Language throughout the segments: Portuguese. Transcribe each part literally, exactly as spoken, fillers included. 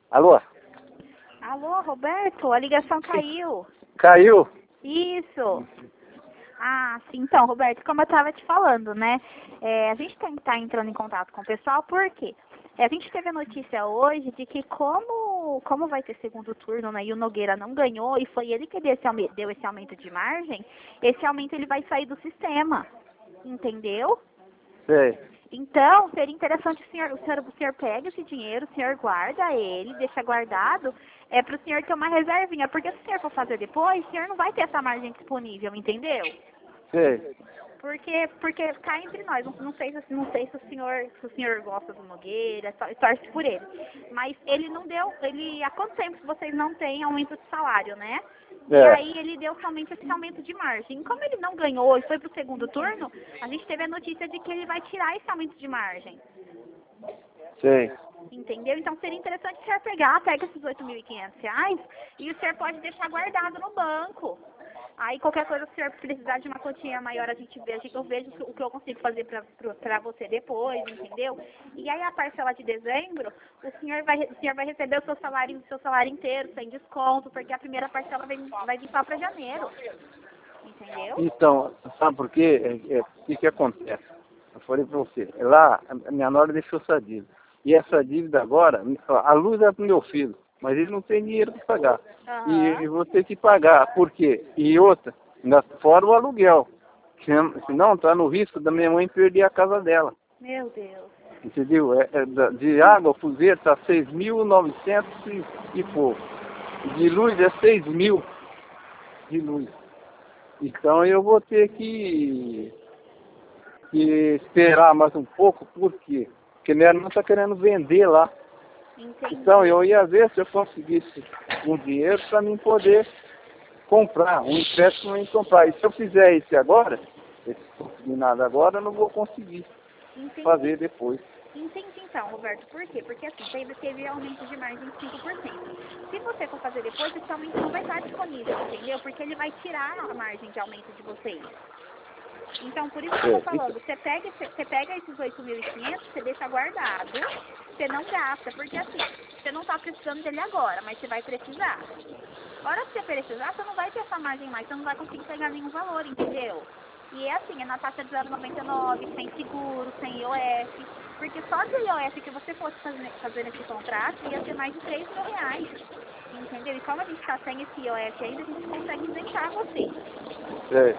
Alô? Alô, Roberto, a ligação caiu. Caiu? Isso. Ah, sim. Então, Roberto, como eu estava te falando, né? É, a gente tem que estar entrando em contato com o pessoal, por quê? É, a gente teve a notícia hoje de que como, como vai ter segundo turno, né, e o Nogueira não ganhou, e foi ele que deu esse, aume- deu esse aumento de margem, esse aumento ele vai sair do sistema, entendeu? Sei. Então, seria interessante o senhor, o senhor, o senhor pega esse dinheiro, o senhor guarda ele, deixa guardado, é para o senhor ter uma reservinha, porque se o senhor for fazer depois, o senhor não vai ter essa margem disponível, entendeu? Sei. Porque, porque cá entre nós, não, não sei, se, não sei se o senhor, se o senhor gosta do Nogueira, to- torce por ele, mas ele não deu, ele, há quanto tempo que vocês não têm aumento de salário, né? E É. aí ele deu somente esse aumento de margem. E como ele não ganhou e foi pro segundo turno, a gente teve a notícia de que ele vai tirar esse aumento de margem. Sei. Entendeu? Então seria interessante o senhor pegar, pega esses oito mil e quinhentos reais e o senhor pode deixar guardado no banco. Aí qualquer coisa, se o senhor precisar de uma quantia maior, a gente vê, a gente- eu vejo o que eu consigo fazer pra, pra pra você depois, entendeu? E aí a parcela de dezembro, o senhor vai, o senhor vai receber o seu salário, o seu salário inteiro, sem desconto, porque a primeira parcela vem, vai vir só pra janeiro. Entendeu? Então, sabe por quê? É, é, o que que acontece? Eu falei pra você, lá a minha nora deixou essa dívida. E essa dívida agora, a luz é pro meu filho, mas ele não tem dinheiro para pagar. E Aham. eu vou ter que pagar. Por quê? E outra, ainda fora o aluguel. Senão, senão tá no risco da minha mãe perder a casa dela. Meu Deus. Entendeu? É, é da- de água, fuzeiro, tá seis mil e novecentos e e pouco. De luz é seis mil de luz. Então eu vou ter que, que esperar mais um pouco, por quê? Porque minha irmã está querendo vender lá. Entendi. Então eu ia ver se eu conseguisse um dinheiro para mim poder comprar, um empréstimo em comprar. E se eu fizer isso agora, se eu conseguir nada agora, eu não vou conseguir Entendi. fazer depois. Entendi então, Roberto. Por quê? Porque assim, teve, teve aumento de margem de cinco por cento. Se você for fazer depois, esse aumento não vai estar disponível, entendeu? Porque ele vai tirar a margem de aumento de vocês. Então, por isso que eu tô É, falando, você pega, esse- você pega esses oito mil e quinhentos, você deixa guardado, você não gasta, porque assim, você não tá precisando dele agora, mas você vai precisar. A hora que você precisar, você não vai ter essa margem mais, você não vai conseguir pegar nenhum valor, entendeu? E é assim, é na taxa de zero vírgula noventa e nove, sem seguro, sem I O F, porque só de I O F que você fosse fazer, fazer esse contrato ia ser mais de três mil reais, entendeu? E como a gente tá sem esse I O F ainda, a gente consegue isentar você. é.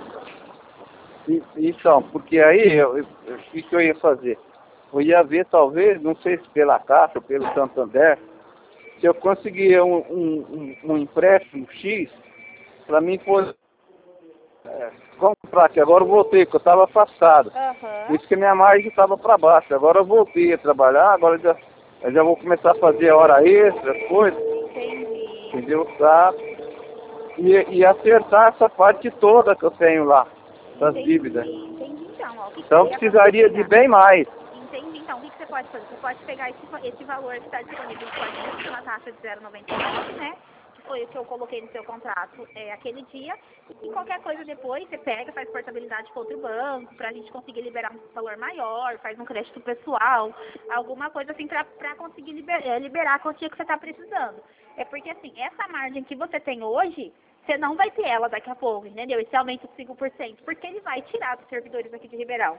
E- Então, porque aí, eu- eu- o que, que eu ia fazer? Eu ia ver, talvez, não sei se pela Caixa ou pelo Santander, se eu conseguir um, um, um, um empréstimo X, para mim poder é, comprar, que agora eu voltei, que eu estava afastado. Por Aham. isso que minha margem estava para baixo. Agora eu voltei a trabalhar, agora eu já, eu já vou começar a fazer hora extra, as coisas, Entendi. entendeu? Tá? E, e acertar essa parte toda que eu tenho lá, das Entendi. dívidas. Entendi então, ó. O que, que Então seria pra precisaria você de pegar? bem mais. Entendi então, o que, que você pode fazer? Você pode pegar esse, va- esse valor que está disponível com a gente, uma taxa de zero vírgula noventa e nove, né? Que foi o que eu coloquei no seu contrato é, aquele dia. E qualquer coisa depois, você pega, faz portabilidade com outro banco, pra gente conseguir liberar um valor maior, faz um crédito pessoal, alguma coisa assim pra, pra conseguir liber, é, liberar a quantia que você tá precisando. É porque assim, essa margem que você tem hoje, você não vai ter ela daqui a pouco, entendeu? Esse aumento de cinco por cento, porque ele vai tirar dos servidores aqui de Ribeirão.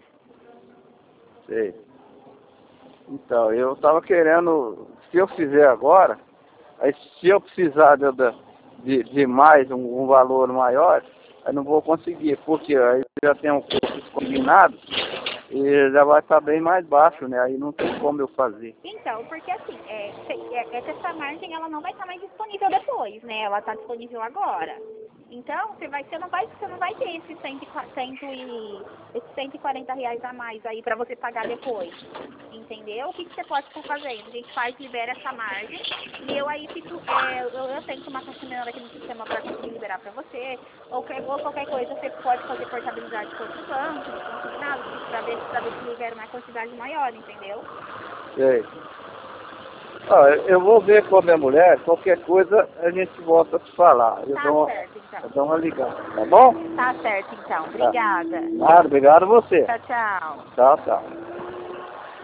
Sei. Então, eu estava querendo, se eu fizer agora, aí se eu precisar de, de, de mais, um, um valor maior, eu não vou conseguir, porque aí já tem um preço combinado e já vai estar bem mais baixo, né? Aí não tem como eu fazer. Então, porque assim, é, é, é que essa margem ela não vai estar mais disponível depois, né? Ela está disponível agora. Então, você, vai, você, não vai, você não vai ter esses cem, cem e, esses cento e quarenta reais a mais aí para você pagar depois. Entendeu? O que, que você pode estar fazendo? A gente faz, libera essa margem e eu aí fico, é, eu, eu tento uma taxa menor aqui no sistema para conseguir liberar para você. Ou, que- ou qualquer coisa, você pode fazer portabilidade com outro banco, consignado, para ver, pra ver se libera uma quantidade maior, entendeu? Sei. Ó, eu eu vou ver com a minha mulher, qualquer coisa a gente volta a se falar. Eu Tá dou uma, certo, então. eu dou uma ligada, tá bom? Tá certo, então. Tá. Obrigada. Nada, obrigado a você. Tchau, tchau. Tchau, tchau.